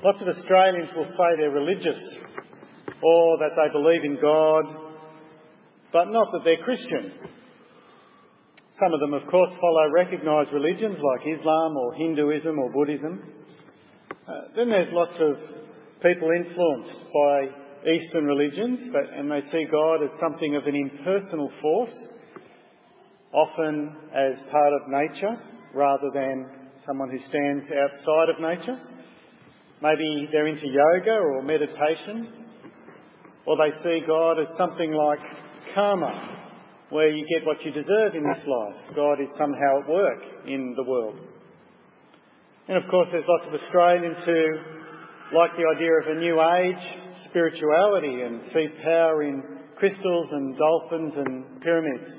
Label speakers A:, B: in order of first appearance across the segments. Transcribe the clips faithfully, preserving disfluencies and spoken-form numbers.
A: Lots of Australians will say they're religious or that they believe in God, but not that they're Christian. Some of them, of course, follow recognised religions like Islam or Hinduism or Buddhism. Uh, then there's lots of people influenced by Eastern religions, but, and they see God as something of an impersonal force, often as part of nature rather than someone who stands outside of nature. Maybe they're into yoga or meditation, or they see God as something like karma, where you get what you deserve in this life. God is somehow at work in the world. And of course there's lots of Australians who like the idea of a new age spirituality and see power in crystals and dolphins and pyramids.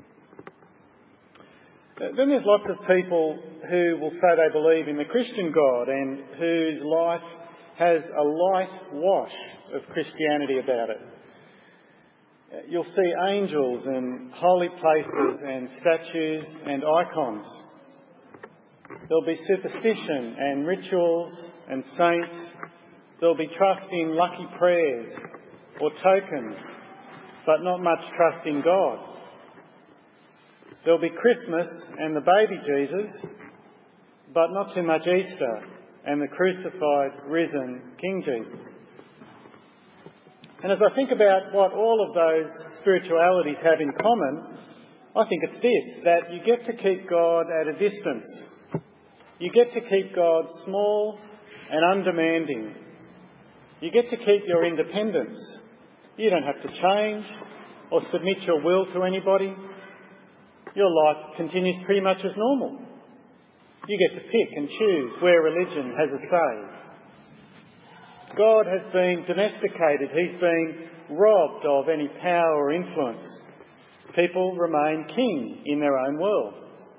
A: Then there's lots of people who will say they believe in the Christian God and whose life has a light wash of Christianity about it. You'll see angels and holy places and statues and icons. There'll be superstition and rituals and saints. There'll be trust in lucky prayers or tokens, but not much trust in God. There'll be Christmas and the baby Jesus, but not too much Easter and the crucified, risen King Jesus. And as I think about what all of those spiritualities have in common, I think it's this, that you get to keep God at a distance. You get to keep God small and undemanding. You get to keep your independence. You don't have to change or submit your will to anybody. Your life continues pretty much as normal. You get to pick and choose where religion has a say. God has been domesticated. He's been robbed of any power or influence. People remain king in their own world.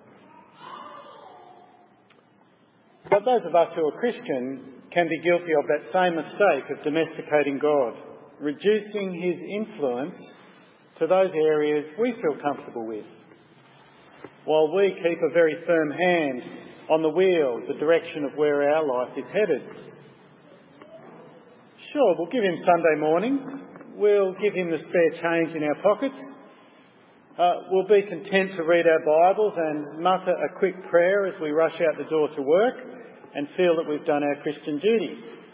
A: But those of us who are Christian can be guilty of that same mistake of domesticating God, reducing his influence to those areas we feel comfortable with, while we keep a very firm hand on the wheel, the direction of where our life is headed. Sure, we'll give him Sunday morning. We'll give him the spare change in our pockets. Uh, we'll be content to read our Bibles and mutter a quick prayer as we rush out the door to work and feel that we've done our Christian duty.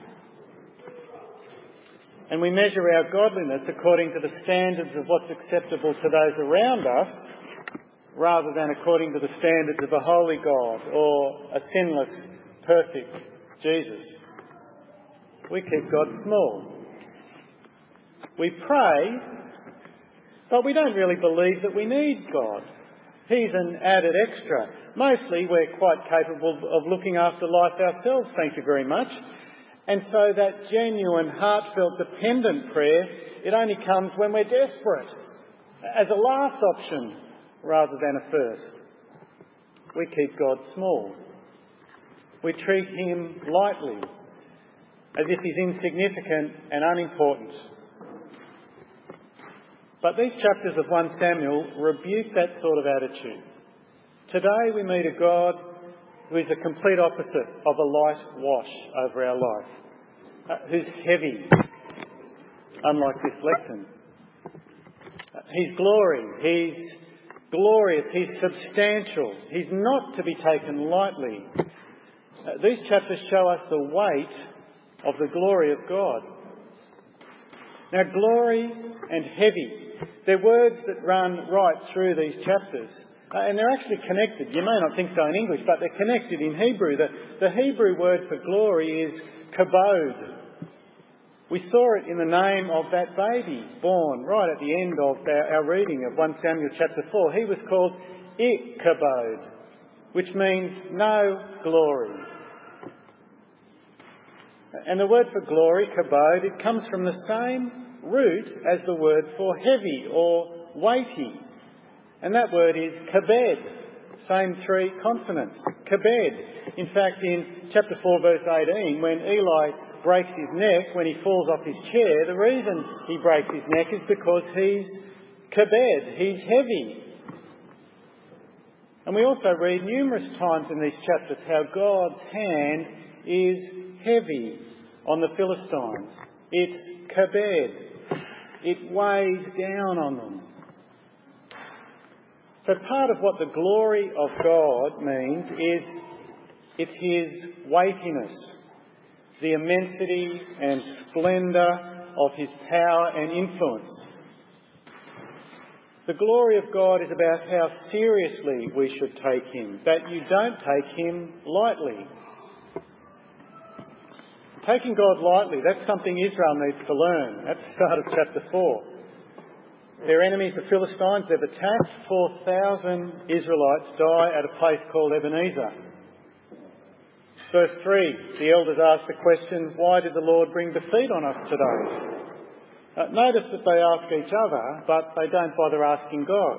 A: And we measure our godliness according to the standards of what's acceptable to those around us, rather than according to the standards of a holy God or a sinless, perfect Jesus. We keep God small. We pray, but we don't really believe that we need God. He's an added extra. Mostly we're quite capable of looking after life ourselves, thank you very much. And so that genuine, heartfelt, dependent prayer, it only comes when we're desperate, as a last option rather than a first. We keep God small. We treat him lightly, as if he's insignificant and unimportant. But these chapters of First Samuel rebuke that sort of attitude. Today we meet a God who is the complete opposite of a light wash over our life, uh, who's heavy, unlike this lectern. Uh, he's glory, he's glorious, he's substantial, he's not to be taken lightly. Uh, these chapters show us the weight of the glory of God. Now, glory and heavy, they're words that run right through these chapters. Uh, and they're actually connected. You may not think so in English, but they're connected in Hebrew. The, the Hebrew word for glory is kabod. We saw it in the name of that baby born right at the end of our, our reading of First Samuel chapter four. He was called Ichabod, which means no glory. And the word for glory, kabod, it comes from the same root as the word for heavy or weighty. And that word is kabed, same three consonants, kabed. In fact, in chapter four, verse eighteen, when Eli breaks his neck, when he falls off his chair, the reason he breaks his neck is because he's kabed, he's heavy. And we also read numerous times in these chapters how God's hand is heavy on the Philistines. It kabed. It weighs down on them. So part of what the glory of God means is it's His weightiness, the immensity and splendour of His power and influence. The glory of God is about how seriously we should take Him, that you don't take Him lightly. Taking God lightly, that's something Israel needs to learn at the start of chapter four. Their enemies, the Philistines, they've attacked. four thousand Israelites die at a place called Ebenezer. Verse three, the elders ask the question, why did the Lord bring defeat on us today? Uh, notice that they ask each other, but they don't bother asking God.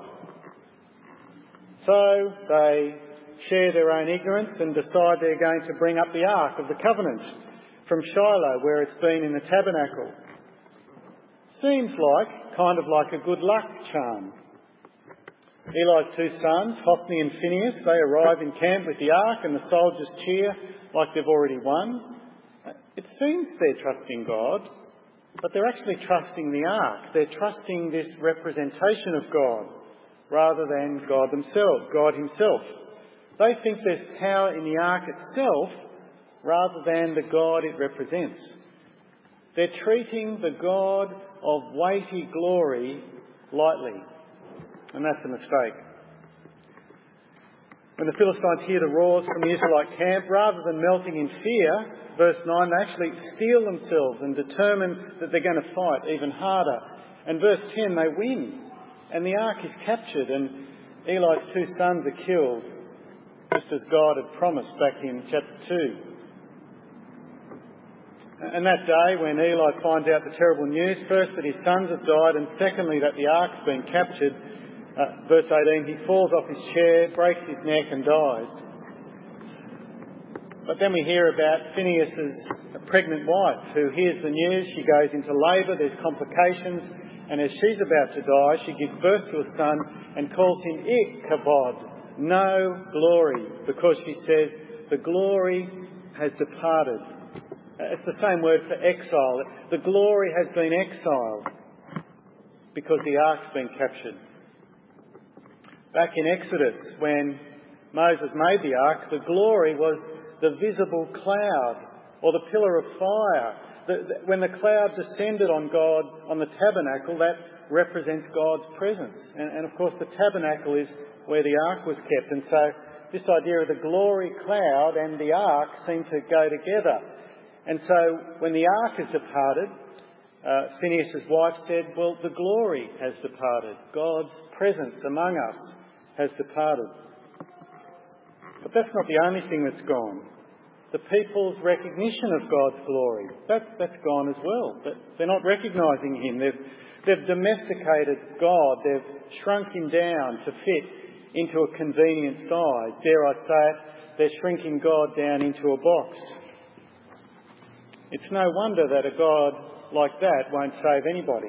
A: So they share their own ignorance and decide they're going to bring up the Ark of the Covenant from Shiloh, where it's been in the tabernacle. Seems like, kind of like a good luck charm. Eli's two sons, Hophni and Phinehas, they arrive in camp with the Ark and the soldiers cheer like they've already won. It seems they're trusting God, but they're actually trusting the Ark. They're trusting this representation of God rather than God themselves, God Himself. They think there's power in the Ark itself rather than the God it represents. They're treating the God of weighty glory lightly, and that's a mistake. When the Philistines hear the roars from the Israelite camp, rather than melting in fear, verse nine, they actually steel themselves and determine that they're going to fight even harder. And verse ten, they win, and the ark is captured, and Eli's two sons are killed, just as God had promised back in chapter two. And that day, when Eli finds out the terrible news, first that his sons have died, and secondly that the ark's been captured, uh, verse eighteen, he falls off his chair, breaks his neck and dies. But then we hear about Phinehas' pregnant wife, who hears the news. She goes into labour, there's complications, and as she's about to die, she gives birth to a son and calls him Ichabod, no glory, because she says, the glory has departed. It's the same word for exile. The glory has been exiled because the ark's been captured. Back in Exodus, when Moses made the ark, the glory was the visible cloud or the pillar of fire. The, the, when the cloud descended on God, on the tabernacle, that represents God's presence. And, and of course the tabernacle is where the ark was kept. And so this idea of the glory cloud and the ark seem to go together. And so when the ark has departed, uh, Phinehas' wife said, well, the glory has departed. God's presence among us has departed. But that's not the only thing that's gone. The people's recognition of God's glory, that, that's gone as well. But they're not recognising Him. They've, they've domesticated God. They've shrunk Him down to fit into a convenient size. Dare I say it, they're shrinking God down into a box. It's no wonder that a God like that won't save anybody.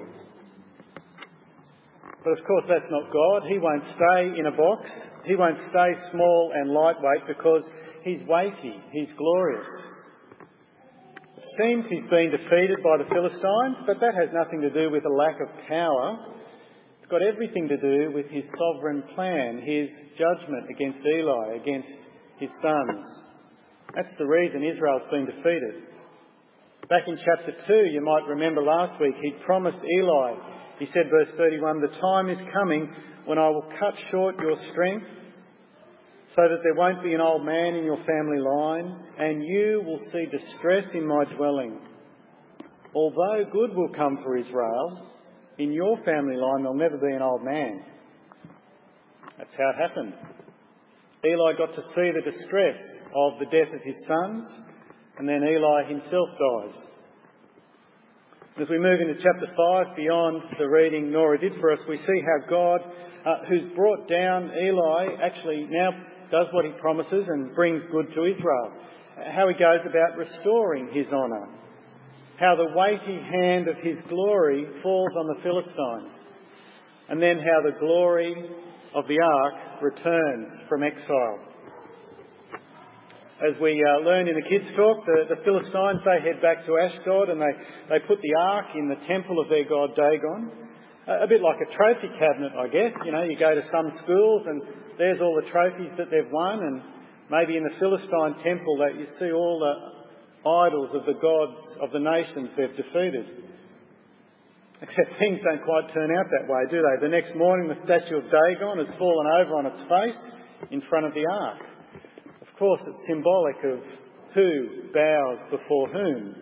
A: But of course that's not God. He won't stay in a box. He won't stay small and lightweight because He's weighty. He's glorious. It seems He's been defeated by the Philistines, but that has nothing to do with a lack of power. It's got everything to do with His sovereign plan, His judgment against Eli, against his sons. That's the reason Israel's been defeated. Back in chapter two, you might remember last week, He promised Eli, He said, verse thirty-one, the time is coming when I will cut short your strength so that there won't be an old man in your family line, and you will see distress in my dwelling. Although good will come for Israel, in your family line there'll never be an old man. That's how it happened. Eli got to see the distress of the death of his sons, and then Eli himself dies. As we move into chapter five, beyond the reading Nora did for us, we see how God, uh, who's brought down Eli, actually now does what He promises and brings good to Israel. How He goes about restoring His honour. How the weighty hand of His glory falls on the Philistines. And then how the glory of the ark returns from exile. As we uh, learn in the kids' talk, the, the Philistines, they head back to Ashdod and they, they put the ark in the temple of their god Dagon. A, a bit like a trophy cabinet, I guess. You know, you go to some schools and there's all the trophies that they've won, and maybe in the Philistine temple that you see all the idols of the gods of the nations they've defeated. Except things don't quite turn out that way, do they? The next morning the statue of Dagon has fallen over on its face in front of the ark. Of course, it's symbolic of who bows before whom.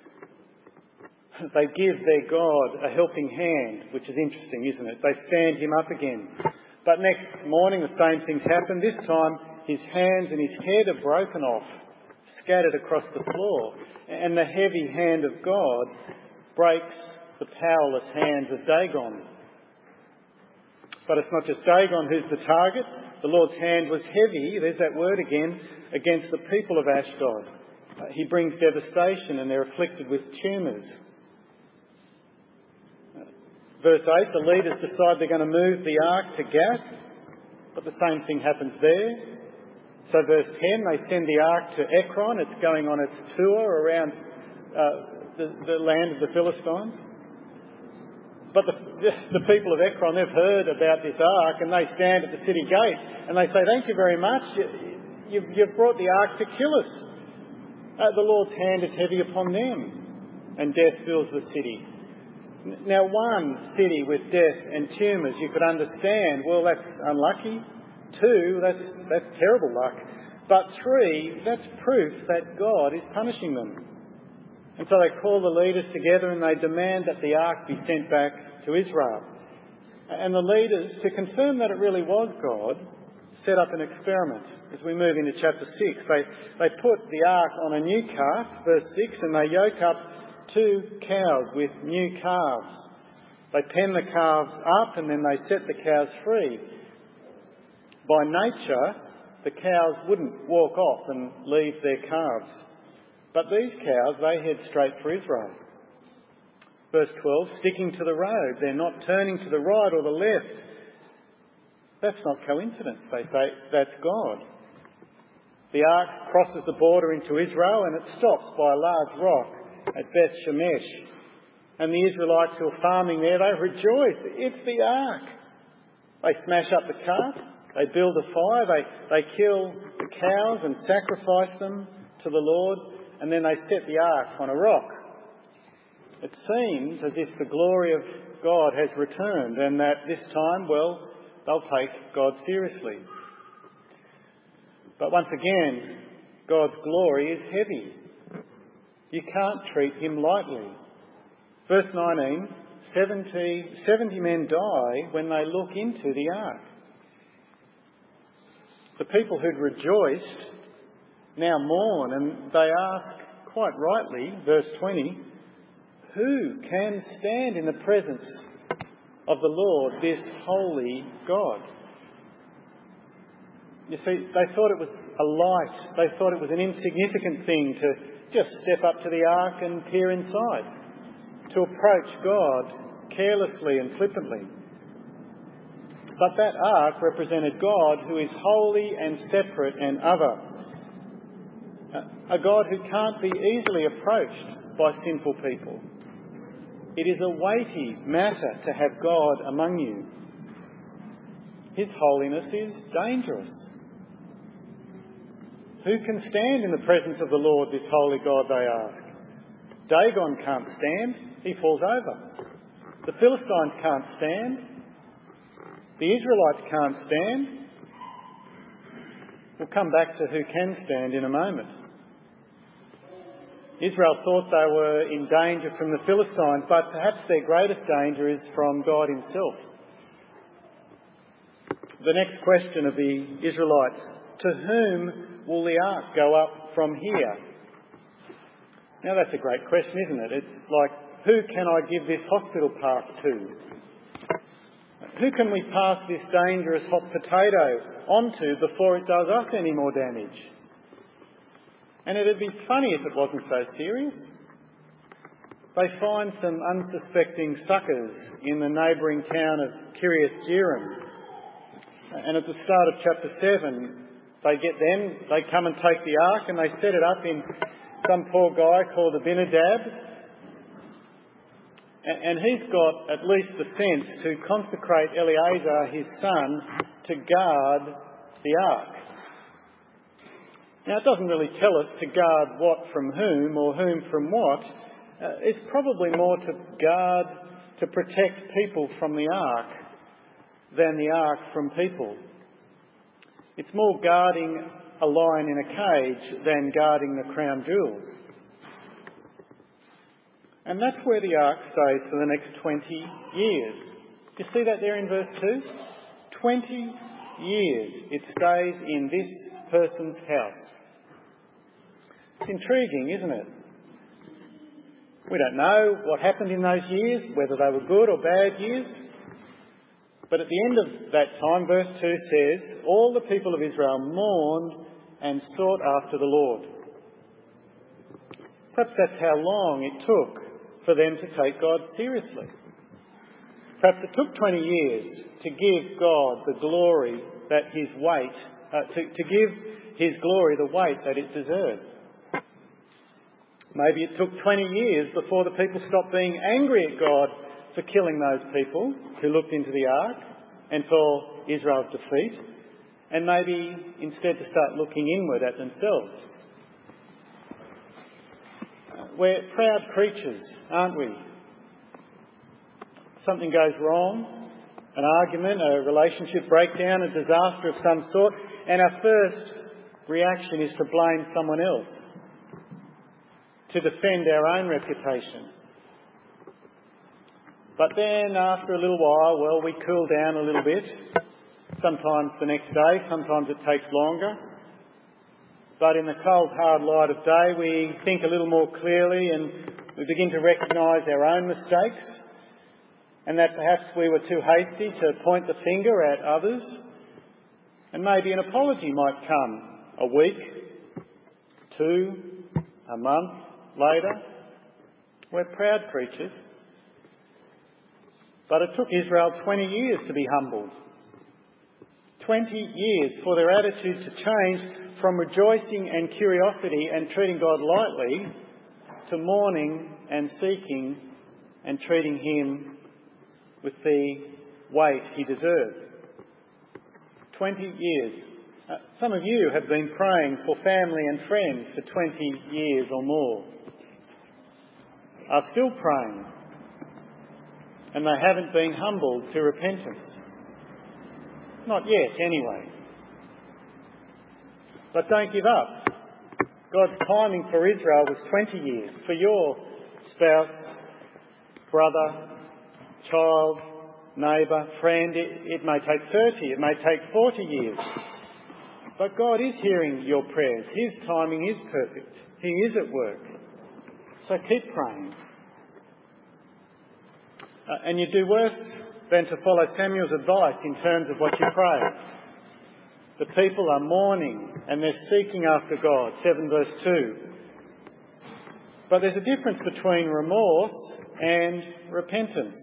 A: They give their God a helping hand, which is interesting, isn't it? They stand him up again. But next morning the same things happen. This time his hands and his head are broken off, scattered across the floor. And the heavy hand of God breaks the powerless hands of Dagon. But it's not just Dagon who's the target. The Lord's hand was heavy, there's that word again, against the people of Ashdod. Uh, he brings devastation and they're afflicted with tumours. Uh, verse eight, the leaders decide they're going to move the ark to Gath, but the same thing happens there. So verse ten, they send the ark to Ekron. It's going on its tour around uh, the, the land of the Philistines. But the, the, the people of Ekron, they've heard about this ark and they stand at the city gate and they say, thank you very much, you, you've, you've brought the ark to kill us. Uh, the Lord's hand is heavy upon them and death fills the city. Now one city with death and tumours you could understand, well that's unlucky. Two, that's, that's terrible luck. But three, that's proof that God is punishing them. And so they call the leaders together and they demand that the ark be sent back to Israel. And the leaders, to confirm that it really was God, set up an experiment. As we move into chapter six, they, they put the ark on a new calf, verse six, and they yoke up two cows with new calves. They pen the calves up and then they set the cows free. By nature, the cows wouldn't walk off and leave their calves. But these cows, they head straight for Israel. Verse twelve, sticking to the road. They're not turning to the right or the left. That's not coincidence, they say. That's God. The ark crosses the border into Israel and it stops by a large rock at Beth Shemesh. And the Israelites who are farming there, they rejoice. It's the ark. They smash up the cart. They build a fire. They, they kill the cows and sacrifice them to the Lord. And then they set the ark on a rock. It seems as if the glory of God has returned and that this time, well, they'll take God seriously. But once again, God's glory is heavy. You can't treat him lightly. Verse nineteen, seventy, seventy men die when they look into the ark. The people who'd rejoiced now mourn, and they ask, quite rightly, verse twenty, who can stand in the presence of the Lord, this holy God? You see, they thought it was a light, they thought it was an insignificant thing to just step up to the ark and peer inside, to approach God carelessly and flippantly. But that ark represented God who is holy and separate and other. A God who can't be easily approached by sinful people. It is a weighty matter to have God among you. His holiness is dangerous. Who can stand in the presence of the Lord, this holy God, they ask. Dagon can't stand, he falls over. The Philistines can't stand. The Israelites can't stand. We'll come back to who can stand in a moment. Israel thought they were in danger from the Philistines, but perhaps their greatest danger is from God himself. The next question of the Israelites, to whom will the ark go up from here? Now that's a great question, isn't it? It's like, who can I give this hospital path to? Who can we pass this dangerous hot potato onto before it does us any more damage? And it'd be funny if it wasn't so serious. They find some unsuspecting suckers in the neighbouring town of Kiriath Jearim. And at the start of chapter seven, They get them, they come and take the ark and they set it up in some poor guy called Abinadab. And he's got at least the sense to consecrate Eleazar, his son, to guard the ark. Now, it doesn't really tell us to guard what from whom or whom from what. Uh, it's probably more to guard, to protect people from the ark than the ark from people. It's more guarding a lion in a cage than guarding the crown jewels. And that's where the ark stays for the next twenty years. Do you see that there in verse two? twenty years it stays in this person's house. It's intriguing, isn't it? We don't know what happened in those years, whether they were good or bad years. But at the end of that time, verse two says, all the people of Israel mourned and sought after the Lord. Perhaps that's how long it took for them to take God seriously. Perhaps it took twenty years to give God the glory that his weight, uh, to, to give his glory the weight that it deserved. Maybe it took twenty years before the people stopped being angry at God for killing those people who looked into the ark and saw Israel's defeat, and maybe instead to start looking inward at themselves. We're proud creatures, aren't we? Something goes wrong, an argument, a relationship breakdown, a disaster of some sort, and our first reaction is to blame someone else, to defend our own reputation. But then after a little while, well, we cool down a little bit. Sometimes the next day, sometimes it takes longer. But in the cold, hard light of day, we think a little more clearly and we begin to recognise our own mistakes, and that perhaps we were too hasty to point the finger at others. And maybe an apology might come a week, two, a month later. We're proud creatures. But it took Israel twenty years to be humbled. twenty years for their attitude to change from rejoicing and curiosity and treating God lightly to mourning and seeking and treating him with the weight he deserved. twenty years. Uh, some of you have been praying for family and friends for twenty years or more. Are still praying. And they haven't been humbled to repentance. Not yet, anyway. But don't give up. God's timing for Israel was twenty years. For your spouse, brother, child, neighbour, friend, it, it may take thirty, it may take forty years. But God is hearing your prayers. His timing is perfect. He is at work. So keep praying. Uh, and you do worse than to follow Samuel's advice in terms of what you pray. The people are mourning and they're seeking after God, seven verse two. But there's a difference between remorse and repentance.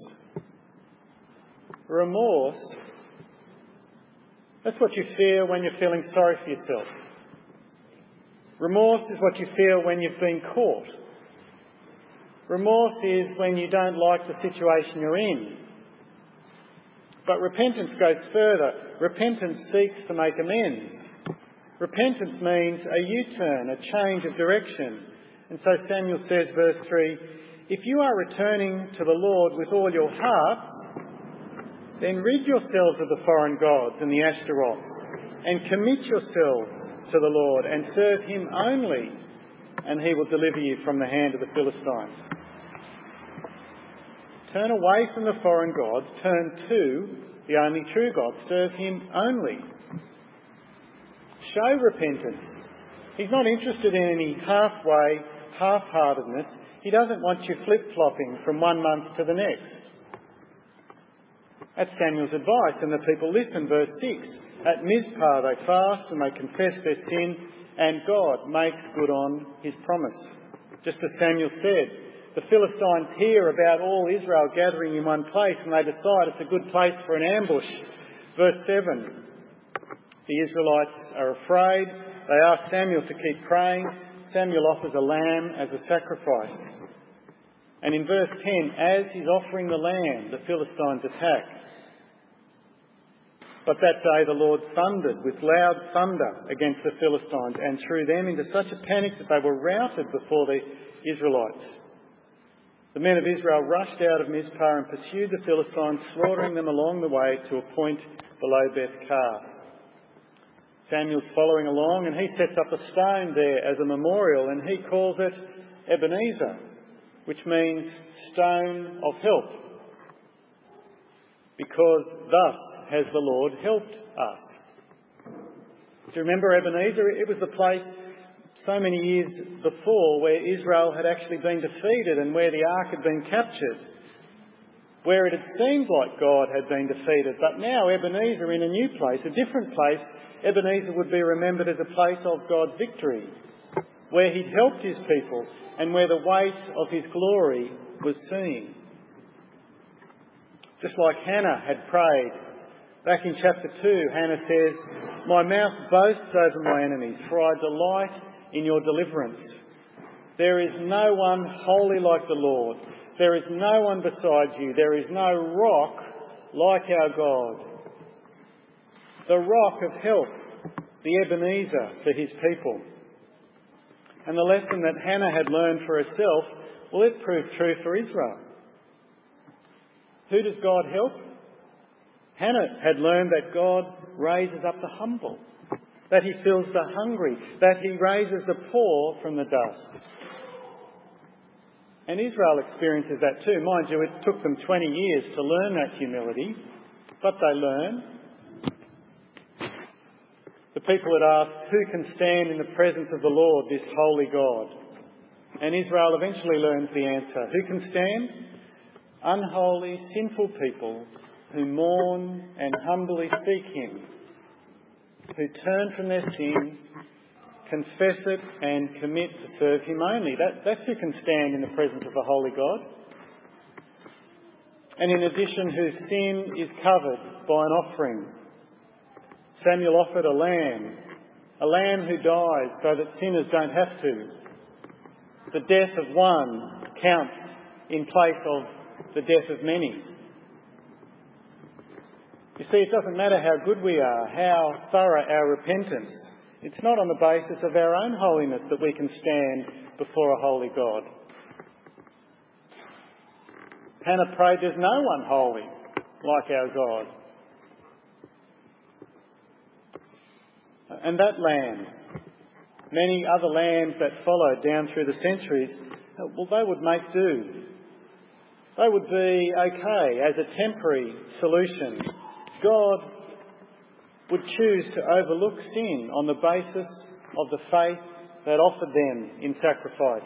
A: Remorse, that's what you feel when you're feeling sorry for yourself. Remorse is what you feel when you've been caught. Remorse is when you don't like the situation you're in. But repentance goes further. Repentance seeks to make amends. Repentance means a U-turn, a change of direction. And so Samuel says, verse three, if you are returning to the Lord with all your heart, then rid yourselves of the foreign gods and the Ashtaroth, and commit yourselves to the Lord and serve him only, and he will deliver you from the hand of the Philistines. Turn away from the foreign gods, turn to the only true God, serve him only. Show repentance. He's not interested in any halfway, half-heartedness. He doesn't want you flip-flopping from one month to the next. That's Samuel's advice, and the people listen. Verse six, at Mizpah they fast and they confess their sin, and God makes good on his promise. Just as Samuel said, the Philistines hear about all Israel gathering in one place and they decide it's a good place for an ambush. Verse seven, the Israelites are afraid. They ask Samuel to keep praying. Samuel offers a lamb as a sacrifice. And in verse ten, as he's offering the lamb, the Philistines attack. But that day the Lord thundered with loud thunder against the Philistines and threw them into such a panic that they were routed before the Israelites. The men of Israel rushed out of Mizpah and pursued the Philistines, slaughtering them along the way to a point below Beth-Kar. Samuel's following along, and he sets up a stone there as a memorial, and he calls it Ebenezer, which means stone of help, because thus has the Lord helped us. Do you remember Ebenezer? It was the place so many years before where Israel had actually been defeated and where the ark had been captured, where it had seemed like God had been defeated. But now Ebenezer, in a new place, a different place, Ebenezer would be remembered as a place of God's victory, where he'd helped his people and where the weight of his glory was seen. Just like Hannah had prayed. Back in chapter two, Hannah says, "My mouth boasts over my enemies, for I delight in your deliverance. There is no one holy like the Lord. There is no one beside you. There is no rock like our God." The rock of help, the Ebenezer for his people. And the lesson that Hannah had learned for herself, well, it proved true for Israel. Who does God help? Hannah had learned that God raises up the humble, that he fills the hungry, that he raises the poor from the dust. And Israel experiences that too. Mind you, it took them twenty years to learn that humility, but they learn. The people had asked, who can stand in the presence of the Lord, this holy God? And Israel eventually learns the answer. Who can stand? Unholy, sinful people who mourn and humbly seek him, who turn from their sin, confess it and commit to serve him only. That, that's who can stand in the presence of a holy God. And in addition, whose sin is covered by an offering. Samuel offered a lamb, a lamb who dies so that sinners don't have to. The death of one counts in place of the death of many. You see, it doesn't matter how good we are, how thorough our repentance. It's not on the basis of our own holiness that we can stand before a holy God. Hannah prayed, there's no one holy like our God. And that lamb, many other lambs that followed down through the centuries, well, they would make do. They would be okay as a temporary solution. God would choose to overlook sin on the basis of the faith that offered them in sacrifice.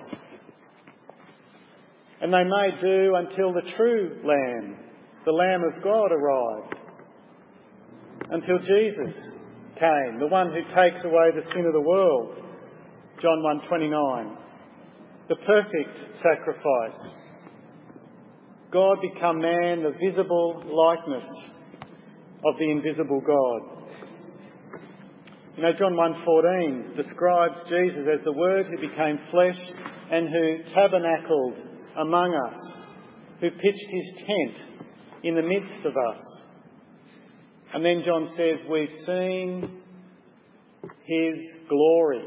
A: And they made do until the true Lamb, the Lamb of God, arrived. Until Jesus came, the one who takes away the sin of the world. John one twenty-nine. The perfect sacrifice. God become man, the visible likeness of the invisible God. You know, John one fourteen describes Jesus as the Word who became flesh and who tabernacled among us, who pitched his tent in the midst of us. And then John says, we've seen his glory.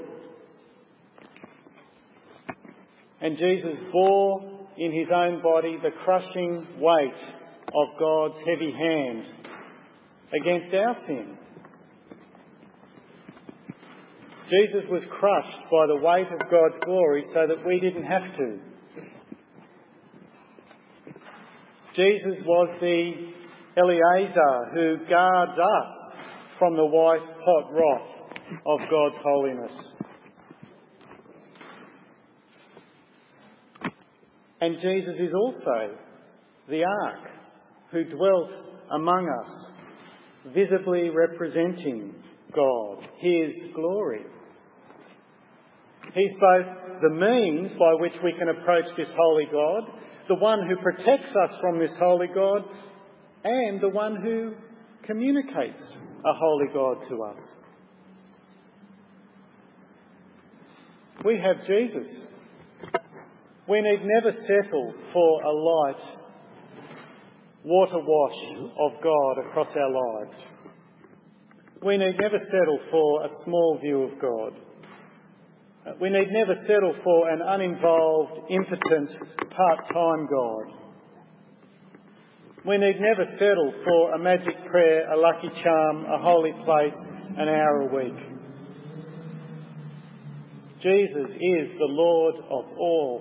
A: And Jesus bore in his own body the crushing weight of God's heavy hand against our sin. Jesus was crushed by the weight of God's glory so that we didn't have to. Jesus was the Eliezer who guards us from the white hot wrath of God's holiness. And Jesus is also the ark who dwelt among us, visibly representing God, his glory. He's both the means by which we can approach this holy God, the one who protects us from this holy God, and the one who communicates a holy God to us. We have Jesus. We need never settle for a light water wash of God across our lives. We need never settle for a small view of God. We need never settle for an uninvolved, impotent, part-time God. We need never settle for a magic prayer, a lucky charm, a holy plate, an hour a week. Jesus is the Lord of all,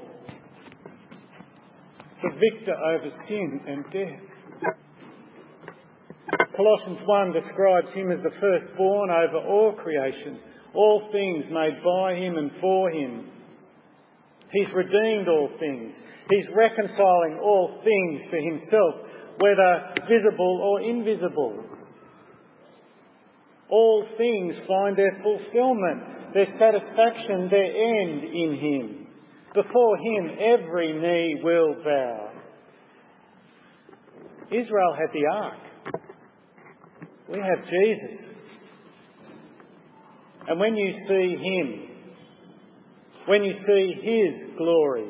A: the victor over sin and death. Colossians one describes him as the firstborn over all creation, all things made by him and for him. He's redeemed all things. He's reconciling all things to himself, whether visible or invisible. All things find their fulfilment, their satisfaction, their end in him. Before him every knee will bow. Israel had the ark. We have Jesus. And when you see him, when you see his glory,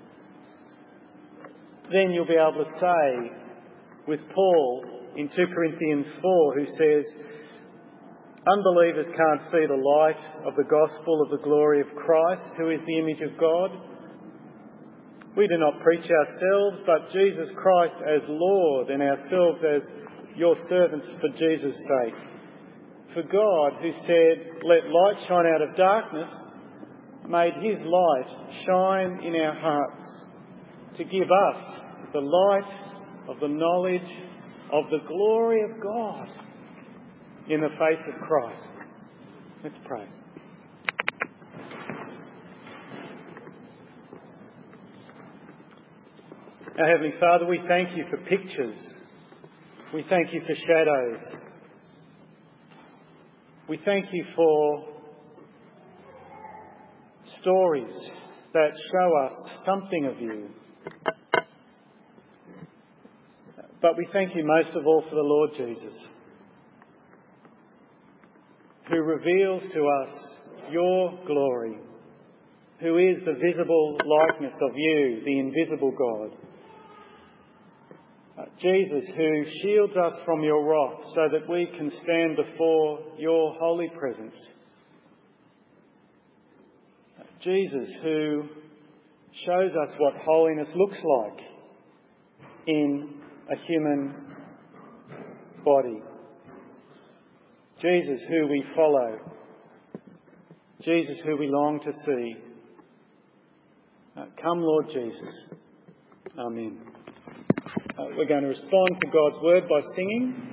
A: then you'll be able to say with Paul in two Corinthians four, who says, unbelievers can't see the light of the gospel of the glory of Christ, who is the image of God. We do not preach ourselves, but Jesus Christ as Lord, and ourselves as your servants for Jesus' sake. For God, who said, let light shine out of darkness, made his light shine in our hearts to give us the light of the knowledge of the glory of God in the face of Christ. Let's pray. Our Heavenly Father, we thank you for pictures. We thank you for shadows. We thank you for stories that show us something of you. But we thank you most of all for the Lord Jesus, who reveals to us your glory, who is the visible likeness of you, the invisible God. Uh, Jesus, who shields us from your wrath so that we can stand before your holy presence. Uh, Jesus, who shows us what holiness looks like in a human body. Jesus, who we follow. Jesus, who we long to see. Uh, come, Lord Jesus. Amen. Uh, we're going to respond to God's word by singing.